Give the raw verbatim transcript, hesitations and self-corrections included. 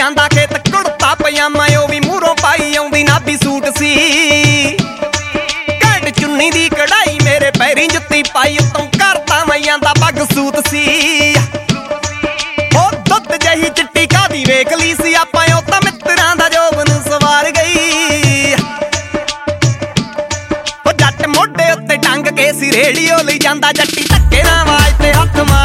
ਜਾਂਦਾ ਖੇਤ ਕੁੜਤਾ ਪਜਾਮਾ ਉਹ ਵੀ ਮੂਹਰੋਂ ਪਾਈ ਆਉਂਦੀ ਨਾਭੀ ਸੂਟ ਸੀ ਘੈਂਟ ਚੁੰਨੀ ਦੀ ਕਢਾਈ ਮੇਰੇ ਪੈਰੀਂ ਜੁੱਤੀ ਪਾਈ ਉਤੋਂ ਕਰਤਾ ਮਈਆਂ ਦਾ ਪੱਗ ਸੂਤ ਸੀ ਉਹ ਦੁੱਧ ਜਹੀ ਚਿੱਟੀ ਕਾਦੀ ਵੇਖ ਲਈ ਸੀ ਆਪਾਂ ਉਹ ਤਾਂ ਮਿੱਤਰਾਂ ਦਾ ਜੋਬਨ ਸਵਾਰ ਗਈ ਉਹ ਜੱਟ ਮੋਢੇ ਉੱਤੇ ਟੰਗ ਕੇ ਸੀ ਰੇੜੀਓ ਲਈ ਜਾਂਦਾ ਜੱਟੀ ਧੱਕੇ ਨਾਲ ਆਵਾਜ਼ ਤੇ ਹੱਥ